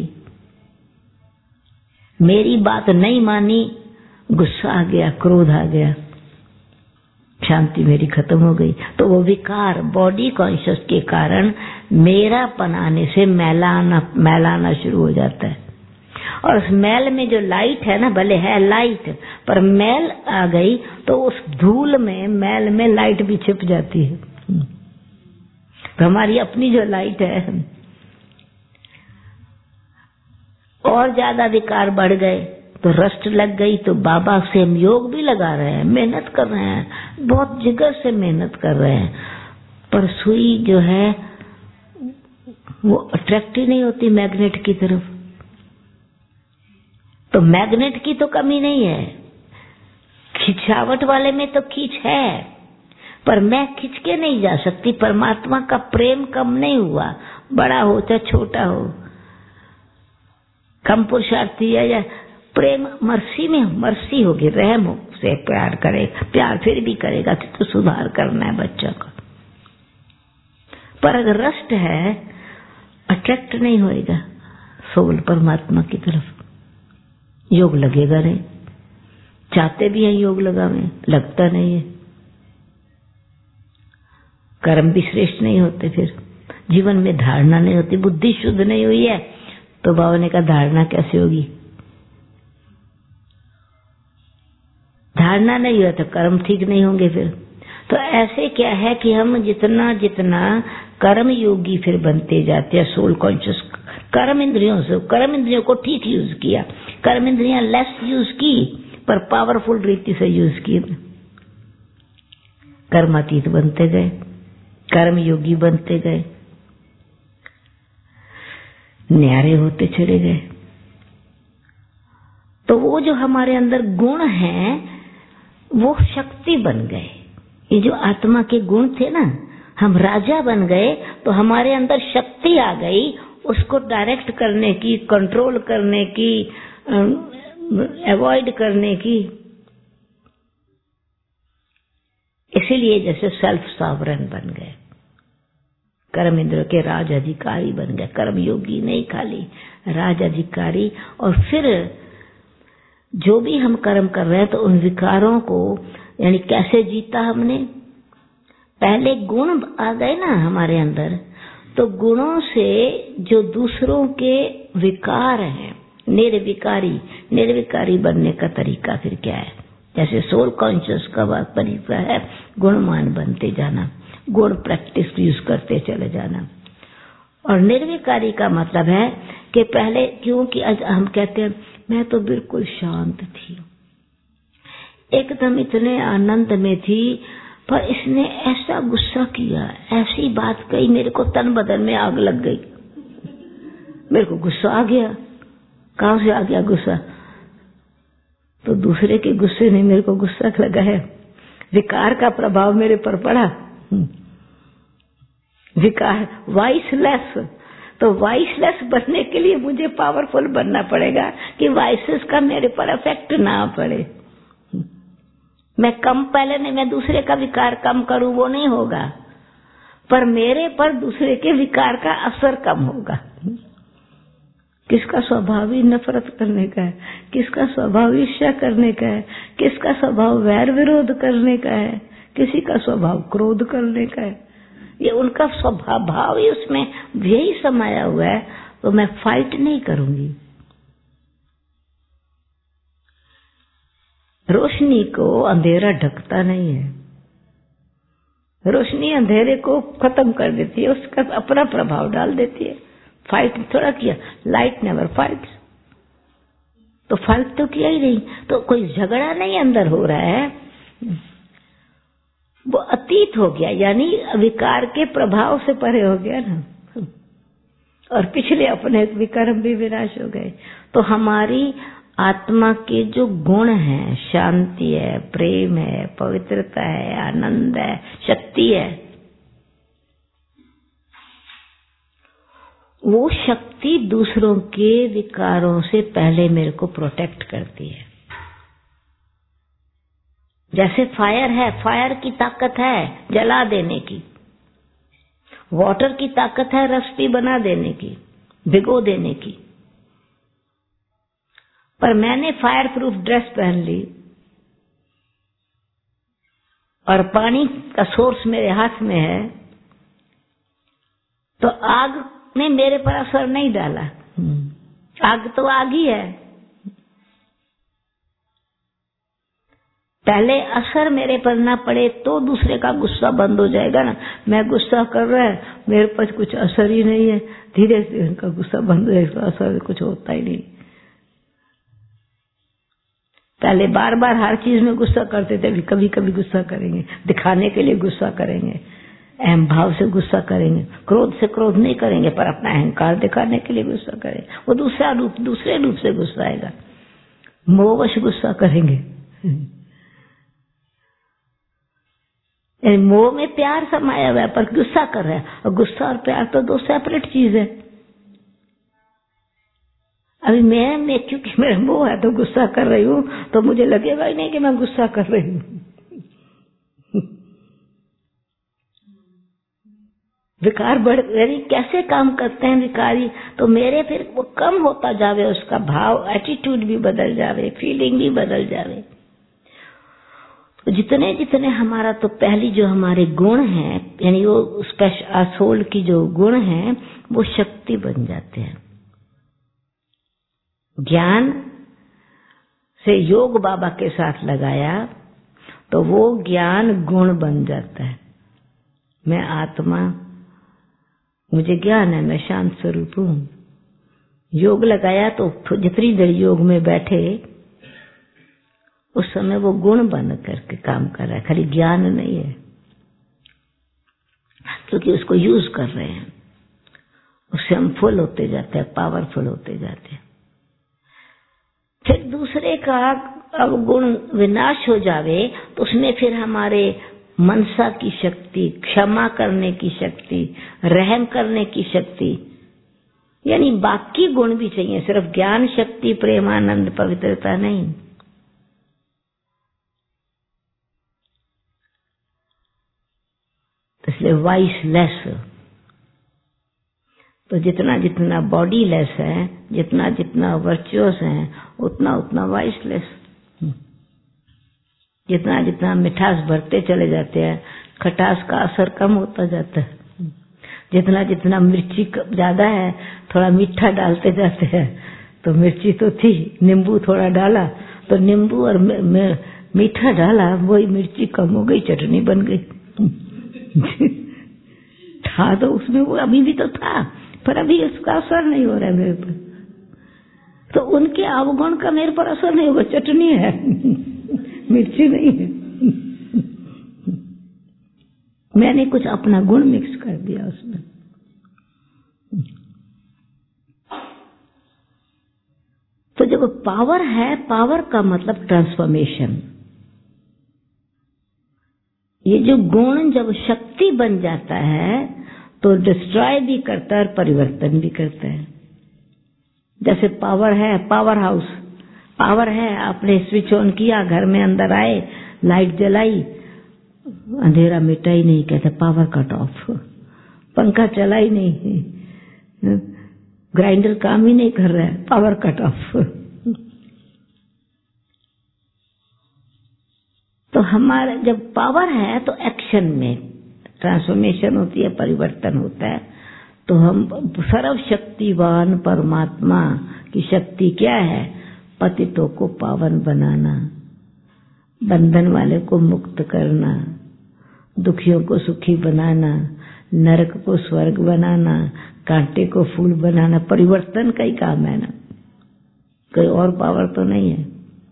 मेरी बात नहीं मानी, गुस्सा आ गया, क्रोध आ गया, शांति मेरी खत्म हो गई। तो वो विकार बॉडी कॉन्शियस के कारण मेरा पनाने से मैलाना मैलाना शुरू हो जाता है। और उस मैल में जो लाइट है ना, भले है लाइट, पर मैल आ गई तो उस धूल में, मैल में लाइट भी छिप जाती है। तो हमारी अपनी जो लाइट है, और ज्यादा विकार बढ़ गए तो रस्ट लग गई। तो बाबा से हम योग भी लगा रहे हैं, मेहनत कर रहे हैं, बहुत जिगर से मेहनत कर रहे हैं, पर सुई जो है वो अट्रैक्ट ही नहीं होती मैग्नेट की तरफ। तो मैग्नेट की तो कमी नहीं है, खिंचावट वाले में तो खींच है, पर मैं खिंच के नहीं जा सकती। परमात्मा का प्रेम कम नहीं हुआ, बड़ा हो चाहे छोटा हो, कम पुरुषार्थी है या प्रेम, मर्सी में मर्सी होगी, रहम हो से प्यार करेगा, प्यार फिर भी करेगा कि तो सुधार करना है बच्चा का। पर अगर रस्ट है, अट्रैक्ट नहीं होएगा सोल परमात्मा की तरफ, योग लगेगा नहीं। चाहते भी हैं योग लगावे, लगता नहीं है, कर्म भी श्रेष्ठ नहीं होते, फिर जीवन में धारणा नहीं होती, बुद्धि शुद्ध नहीं हुई है। तो बाबा ने कहा धारणा कैसे होगी, धारणा नहीं हुआ तो कर्म ठीक नहीं होंगे फिर। तो ऐसे क्या है कि हम जितना जितना कर्म योगी फिर बनते जाते हैं, सोल कॉन्शियस, कर्म इंद्रियों से, कर्म इंद्रियों को ठीक यूज किया, कर्म इंद्रियां लेस यूज की पर पावरफुल रीति से यूज की, कर्मातीत बनते गए, कर्म योगी बनते गए, न्यारे होते चले गए। तो वो जो हमारे अंदर गुण हैं वो शक्ति बन गए। ये जो आत्मा के गुण थे ना, हम राजा बन गए तो हमारे अंदर शक्ति आ गई, उसको डायरेक्ट करने की, कंट्रोल करने की, अवॉइड करने की। इसीलिए जैसे सेल्फ सॉवरेन बन गए, कर्म इंद्र के राज अधिकारी बन गए, कर्म योगी नहीं खाली राज अधिकारी। और फिर जो भी हम कर्म कर रहे हैं तो उन विकारों को, यानी कैसे जीता हमने, पहले गुण आ गए ना हमारे अंदर, तो गुणों से जो दूसरों के विकार हैं, निर्विकारी, निर्विकारी बनने का तरीका फिर क्या है, जैसे सोल कॉन्शियस का बात तरीका है, गुणमान बनते जाना, गुण प्रैक्टिस यूज करते चले जाना। और निर्विकारी का मतलब है कि पहले, क्योंकि हम कहते हैं मैं तो बिल्कुल शांत थी, एकदम इतने आनंद में थी, पर इसने ऐसा गुस्सा किया, ऐसी बात कही, मेरे को तन बदन में आग लग गई, मेरे को गुस्सा आ गया। कहां से आ गया गुस्सा? तो दूसरे के गुस्से ने मेरे को गुस्सा लगा है, विकार का प्रभाव मेरे पर पड़ा। विकार वाइसलेस, तो वाइसलेस बनने के लिए मुझे पावरफुल बनना पड़ेगा कि वाइसेस का मेरे पर इफेक्ट ना पड़े। मैं कम पहले नहीं, मैं दूसरे का विकार कम करूं वो नहीं होगा, पर मेरे पर दूसरे के विकार का असर कम होगा। किसका स्वभाव ही नफरत करने का है, किसका स्वभाव ईर्ष्या करने का है, किसका स्वभाव वैर विरोध करने का है, किसी का स्वभाव क्रोध करने का है। ये उनका स्वभाव भाव ही उसमें यही समाया हुआ है। तो मैं फाइट नहीं करूंगी। रोशनी को अंधेरा ढकता नहीं है, रोशनी अंधेरे को खत्म कर देती है, उसका अपना प्रभाव डाल देती है। फाइट थोड़ा किया, लाइट नेवर फाइट्स, तो फाइट तो किया ही नहीं, तो कोई झगड़ा नहीं अंदर हो रहा है, वो अतीत हो गया, यानी विकार के प्रभाव से परे हो गया ना, और पिछले अपने विकर्म भी विनाश हो गए। तो हमारी आत्मा के जो गुण हैं, शांति है, प्रेम है, पवित्रता है, आनंद है, शक्ति है, वो शक्ति दूसरों के विकारों से पहले मेरे को प्रोटेक्ट करती है। जैसे फायर है, फायर की ताकत है जला देने की, वाटर की ताकत है रस्टी बना देने की, भिगो देने की। पर मैंने फायर प्रूफ ड्रेस पहन ली और पानी का सोर्स मेरे हाथ में है, तो आग ने मेरे पर असर नहीं डाला। आग तो आग ही है। पहले असर मेरे पर ना पड़े तो दूसरे का गुस्सा बंद हो जाएगा ना। मैं गुस्सा कर रहा है, मेरे पर कुछ असर ही नहीं है, धीरे धीरे उनका गुस्सा बंद हो जाएगा, असर कुछ होता ही नहीं। पहले बार बार हर चीज में गुस्सा करते थे, अभी कभी कभी गुस्सा करेंगे, दिखाने के लिए गुस्सा करेंगे, अहम भाव से गुस्सा करेंगे। क्रोध से क्रोध नहीं करेंगे, पर अपना अहंकार दिखाने के लिए गुस्सा करेंगे। वो दूसरा रूप, दूसरे रूप से गुस्सा आएगा। मोहवश गुस्सा करेंगे। मोह में प्यार समाया हुआ है, पर गुस्सा कर रहा है। और गुस्सा और प्यार तो दो सेपरेट चीज है। अभी मैं मैं क्योंकि मेरा मोह है तो गुस्सा कर रही हूँ, तो मुझे लगेगा ही नहीं कि मैं गुस्सा कर रही हूँ। विकार बढ़ यानी कैसे काम करते हैं विकारी, तो मेरे फिर वो कम होता जावे, उसका भाव, एटीट्यूड भी बदल जावे, फीलिंग भी बदल जावे। तो जितने जितने हमारा, तो पहली जो हमारे गुण हैं, यानी वो स्पेशल सोल की जो गुण हैं, वो शक्ति बन जाते हैं। ज्ञान से योग बाबा के साथ लगाया तो वो ज्ञान गुण बन जाता है। मैं आत्मा, मुझे ज्ञान है, मैं शांत स्वरूप हूँ। योग लगाया तो जितनी देर योग में बैठे उस समय वो गुण बन करके काम कर रहा है, खाली ज्ञान नहीं है, क्योंकि उसको यूज कर रहे हैं। उससे हम फुल होते जाते हैं, पावरफुल होते जाते हैं। फिर दूसरे का अब गुण विनाश हो जावे तो उसमें फिर हमारे मनसा की शक्ति, क्षमा करने की शक्ति, रहम करने की शक्ति, यानी बाकी गुण भी चाहिए, सिर्फ ज्ञान शक्ति, प्रेम, आनंद, पवित्रता नहीं। इसलिए वाइस लेस, तो जितना जितना बॉडी लेस है, जितना जितना वर्चुअस है, उतना उतना वाइस लेस। जितना जितना मिठास भरते चले जाते हैं, खटास का असर कम होता जाता है। जितना जितना मिर्ची ज्यादा है, थोड़ा मीठा डालते जाते हैं, तो मिर्ची तो थी, नींबू थोड़ा डाला तो नींबू और मीठा डाला, वही मिर्ची कम हो गई, चटनी बन गई। था तो उसमें वो अभी भी तो था, पर अभी उसका असर नहीं हो रहा है मेरे पर। तो उनके अवगुण का मेरे पर असर नहीं होगा, चटनी है, मिर्ची नहीं है। मैंने कुछ अपना गुण मिक्स कर दिया उसमें। तो जब पावर है, पावर का मतलब ट्रांसफॉर्मेशन। ये जो गुण जब शक्ति बन जाता है तो डिस्ट्रॉय भी करता है और परिवर्तन भी करता है। जैसे पावर है, पावर हाउस, पावर है, आपने स्विच ऑन किया, घर में अंदर आए, लाइट जलाई, अंधेरा मिटा ही नहीं, कहते पावर कट ऑफ। पंखा चला ही नहीं, ग्राइंडर काम ही नहीं कर रहा है, पावर कट ऑफ। तो हमारा जब पावर है तो एक्शन में ट्रांसफॉर्मेशन होती है, परिवर्तन होता है। तो हम सर्वशक्तिवान परमात्मा की शक्ति क्या है? पतितों को पावन बनाना, बंधन वाले को मुक्त करना, दुखियों को सुखी बनाना, नरक को स्वर्ग बनाना, कांटे को फूल बनाना। परिवर्तन का ही काम है ना, कोई और पावर तो नहीं है।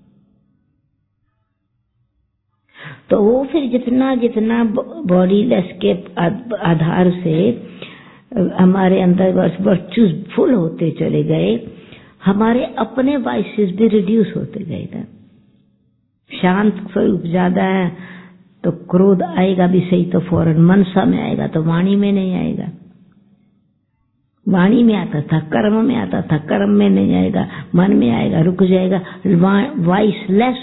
तो वो फिर जितना जितना बॉडी लेस के आधार से हमारे अंदर वर्चूज फुल होते चले गए, हमारे अपने वाइसेस भी रिड्यूस होते गए ना। शांत स्वरूप ज्यादा है तो क्रोध आएगा भी सही, तो फौरन मनसा में आएगा, तो वाणी में नहीं आएगा। वाणी में आता था, कर्म में आता था, कर्म में नहीं आएगा, मन में आएगा, रुक जाएगा। Voiceless.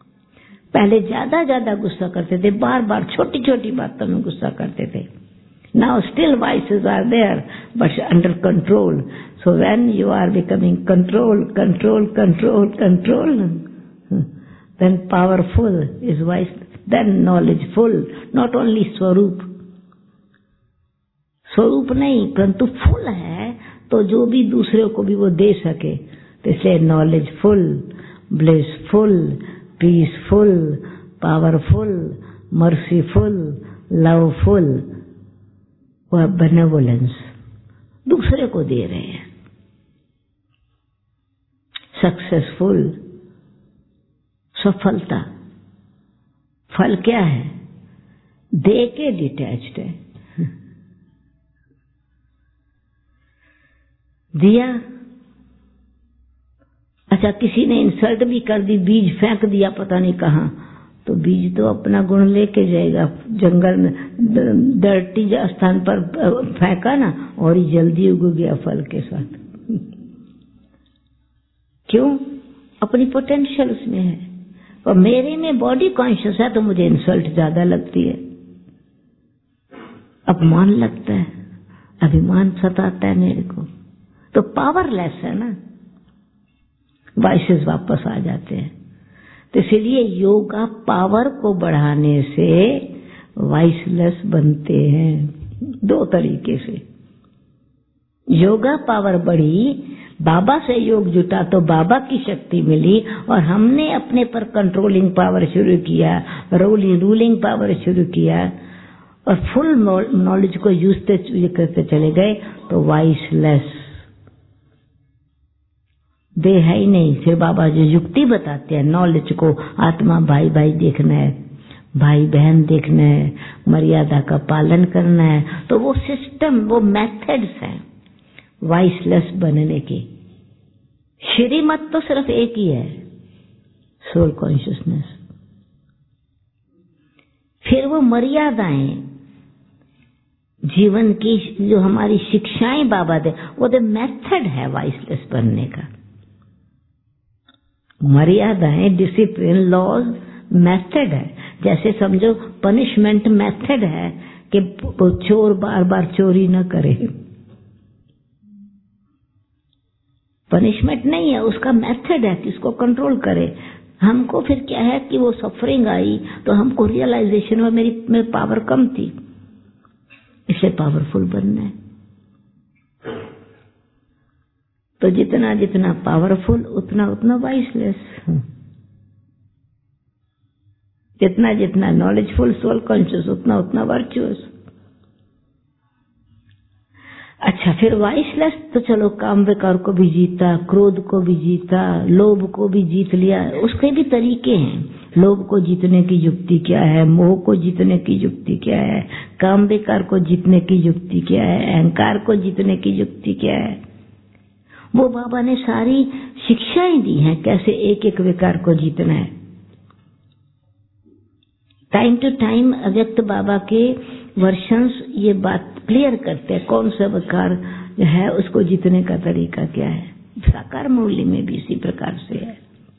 पहले ज्यादा ज्यादा गुस्सा करते थे, बार बार छोटी छोटी बातों में गुस्सा करते थे, Now still vices are there, but under control. So when you are becoming control, control, control, control, then powerful is vice, then knowledgeful, not only स्वरूप, स्वरूप नहीं परंतु फुल है, तो जो भी दूसरे को भी वो दे सके, तो इसलिए knowledgeful, blissful, peaceful, powerful, merciful, loveful, वह benevolence दूसरे को दे रहे हैं। सक्सेसफुल, सफलता, फल क्या है? दे के डिटैच्ड है। दिया, अच्छा किसी ने इंसल्ट भी कर दी, बीज फेंक दिया पता नहीं कहाँ, तो बीज तो अपना गुण लेके जाएगा। जंगल में डर्टी स्थान पर फेंका ना, और ही जल्दी उग गया फल के साथ। क्यों? अपनी पोटेंशियल उसमें है। और मेरे में बॉडी कॉन्शियस है तो मुझे इंसल्ट ज्यादा लगती है, अपमान लगता है, अभिमान सताता है मेरे को, तो पावरलेस है ना, वाइसेस वापस आ जाते हैं। तो इसलिए योगा पावर को बढ़ाने से वाइसलेस बनते हैं। दो तरीके से योगा पावर बढ़ी, बाबा से योग जुटा तो बाबा की शक्ति मिली, और हमने अपने पर कंट्रोलिंग पावर शुरू किया, रूलिंग रूलिंग पावर शुरू किया, और फुल नॉलेज को यूज करते चले गए, तो वाइसलेस दे है ही नहीं। फिर बाबा जो युक्ति बताते हैं नॉलेज को, आत्मा भाई भाई देखना है, भाई बहन देखना है, मर्यादा का पालन करना है, तो वो सिस्टम, वो मेथड्स हैं वाइसलेस बनने की। श्रीमत तो सिर्फ एक ही है, सोल कॉन्शियसनेस। फिर वो मर्यादाएं, जीवन की जो हमारी शिक्षाएं बाबा दे, वो तो मेथड है वाइसलेस बनने का। मर्यादाएं, डिसिप्लिन, लॉज मेथड है। जैसे समझो पनिशमेंट मेथड है कि चोर बार बार चोरी न करे, पनिशमेंट नहीं है, उसका मेथड है कि इसको कंट्रोल करे। हमको फिर क्या है कि वो सफरिंग आई तो हमको रियलाइजेशन हुआ मेरी में पावर कम थी, इसलिए पावरफुल बनना है। तो जितना जितना पावरफुल उतना उतना वाइसलेस, जितना जितना नॉलेजफुल सोल कॉन्शियस उतना उतना वर्चुअस। अच्छा, फिर वाइसलेस तो चलो काम विकार को भी जीता, क्रोध को भी जीता, लोभ को भी जीत लिया, उसके भी तरीके हैं। लोभ को जीतने की युक्ति क्या है, मोह को जीतने की युक्ति क्या है, काम विकार को जीतने की युक्ति क्या है, अहंकार को जीतने की युक्ति क्या है, वो बाबा ने सारी शिक्षाएं दी हैं कैसे एक एक विकार को जीतना है। टाइम टू टाइम अव्यक्त बाबा के वर्षन्स ये बात क्लियर करते हैं कौन सा विकार है, उसको जीतने का तरीका क्या है। साकार मुरली में भी इसी प्रकार से है,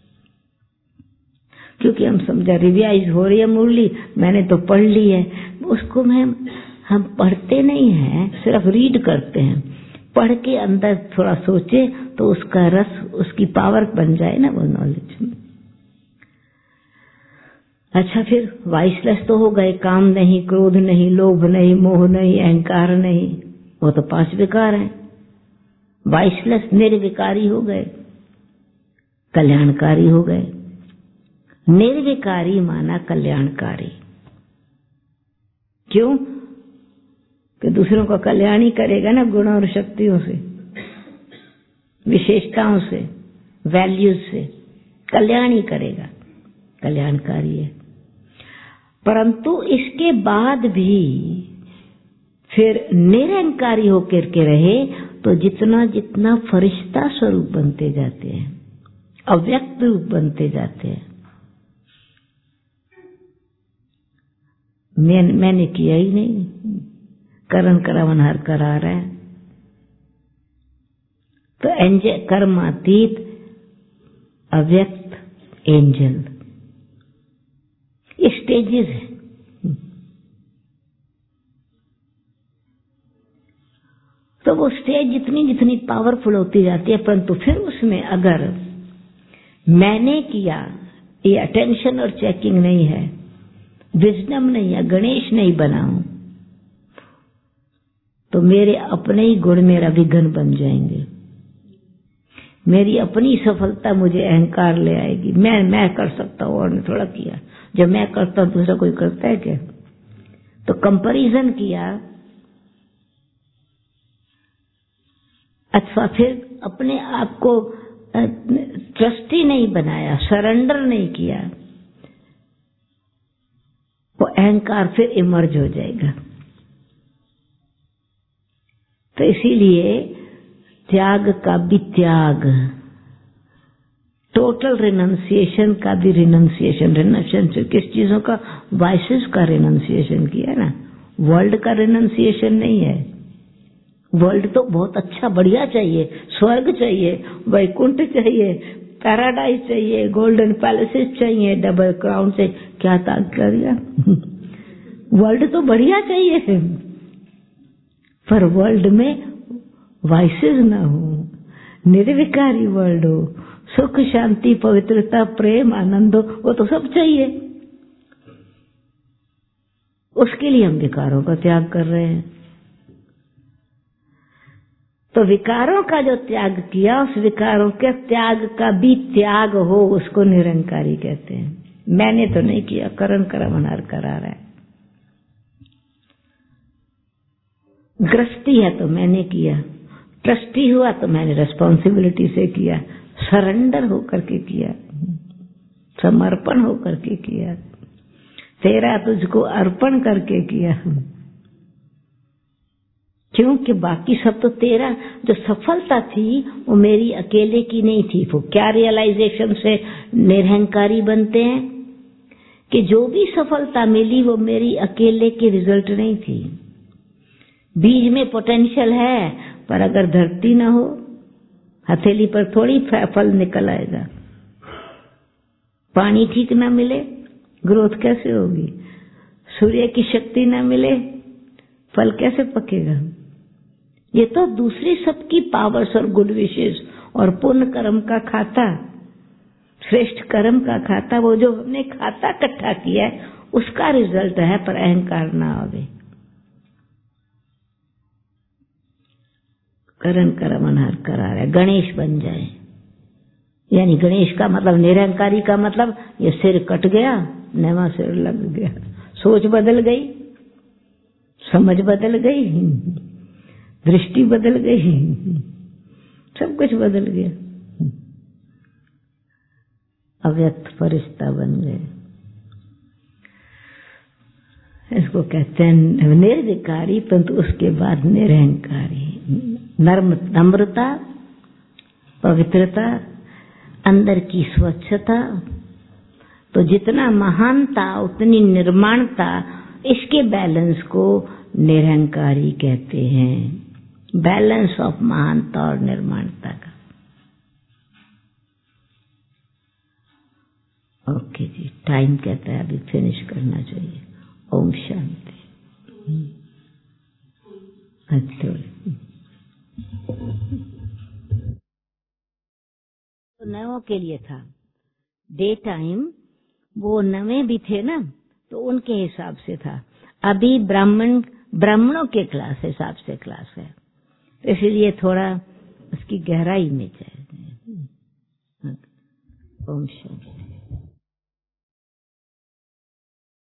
क्योंकि हम समझा रिवाइज हो रही है मुरली, मैंने तो पढ़ ली है, उसको मैं हम पढ़ते नहीं हैं, सिर्फ रीड करते हैं। पढ़ के अंदर थोड़ा सोचे तो उसका रस, उसकी पावर बन जाए ना वो नॉलेज। अच्छा, फिर वाइसलेस तो हो गए, काम नहीं, क्रोध नहीं, लोभ नहीं, मोह नहीं, अहंकार नहीं, वो तो पांच विकार हैं। वाइसलेस निर्विकारी हो गए, कल्याणकारी हो गए। निर्विकारी माना कल्याणकारी, क्यों कि दूसरों का कल्याण ही करेगा ना, गुणों और शक्तियों से, विशेषताओं से, वैल्यूज से कल्याण ही करेगा, कल्याणकारी है। परंतु इसके बाद भी फिर निरंकारी होकर के रहे तो जितना जितना फरिश्ता स्वरूप बनते जाते हैं, अव्यक्त रूप बनते जाते हैं। मैं, मैंने किया ही नहीं, करण करावन हर करा रहा है। तो एंजल, कर्मातीत, अव्यक्त, एंजल, स्टेजेस है। तो वो स्टेज जितनी जितनी पावरफुल होती जाती है, परंतु फिर उसमें अगर मैंने किया, ये अटेंशन और चेकिंग नहीं है, विजडम नहीं है, गणेश नहीं बना हूं, तो मेरे अपने ही गुण मेरा विघन बन जाएंगे। मेरी अपनी सफलता मुझे अहंकार ले आएगी। मैं मैं कर सकता हूं और ने थोड़ा किया। जब मैं करता हूं दूसरा कोई करता है क्या? तो कंपैरिजन किया, अथवा फिर अपने आप को ट्रस्टी नहीं बनाया, सरेंडर नहीं किया, वो अहंकार फिर इमर्ज हो जाएगा। तो इसीलिए त्याग का भी त्याग, टोटल रिनंसिएशन का भी रिनंसिएशन। रिनंसिएशन किस चीजों का? वाइसेस का रिनंसिएशन किया ना, वर्ल्ड का रिनंसिएशन नहीं है। वर्ल्ड तो बहुत अच्छा बढ़िया चाहिए, स्वर्ग चाहिए, वैकुंठ चाहिए, पैराडाइज चाहिए, गोल्डन पैलेसेस चाहिए, डबल क्राउन से क्या त्याग कर दिया? वर्ल्ड तो बढ़िया चाहिए, पर वर्ल्ड में वाइसेस ना हो, निर्विकारी वर्ल्ड हो, सुख शांति पवित्रता प्रेम आनंद हो, वो तो सब चाहिए। उसके लिए हम विकारों का त्याग कर रहे हैं। तो विकारों का जो त्याग किया, उस विकारों के त्याग का भी त्याग हो, उसको निरंकारी कहते हैं। मैंने तो नहीं किया, करण करमनार करा रहा है। गृहस्थी है तो मैंने किया, ट्रस्टी हुआ तो मैंने रिस्पॉन्सिबिलिटी से किया, सरेंडर होकर के किया, समर्पण होकर के किया, तेरा तुझको अर्पण करके किया। क्योंकि बाकी सब तो तेरा। जो सफलता थी वो मेरी अकेले की नहीं थी। वो क्या रियलाइजेशन से निरहंकारी बनते हैं कि जो भी सफलता मिली वो मेरी अकेले की रिजल्ट नहीं थी। बीज में पोटेंशियल है, पर अगर धरती ना हो, हथेली पर थोड़ी फल निकल आएगा। पानी ठीक ना मिले, ग्रोथ कैसे होगी? सूर्य की शक्ति ना मिले, फल कैसे पकेगा? ये तो दूसरी सबकी पावर्स और गुड विशेष और पुण्य कर्म का खाता, श्रेष्ठ कर्म का खाता, वो जो हमने खाता इकट्ठा किया है उसका रिजल्ट है, पर अहंकार ना आवे। करण करमनार करा रहा है, गणेश बन जाए। यानी गणेश का मतलब निरंकारी का मतलब ये सिर कट गया, नवा सिर लग गया, सोच बदल गई, समझ बदल गई, दृष्टि बदल गई, सब कुछ बदल गया, अव्यक्त फरिश्ता बन गए। इसको कहते हैं निर्विकारी, परंतु उसके बाद निरहंकारी। नर्म नम्रता, पवित्रता, अंदर की स्वच्छता, तो जितना महानता उतनी निर्माणता, इसके बैलेंस को निरहंकारी कहते हैं। बैलेंस ऑफ महानता और निर्माणता का। ओके जी, टाइम कहता है अभी फिनिश करना चाहिए। ओम शांति। अच्छा, तो नवों के लिए था डे टाइम, वो नवे भी थे ना, तो उनके हिसाब से था। अभी ब्राह्मण ब्राह्मणों के क्लास हिसाब से क्लास है, इसलिए थोड़ा उसकी गहराई में जाए। ओम शांति।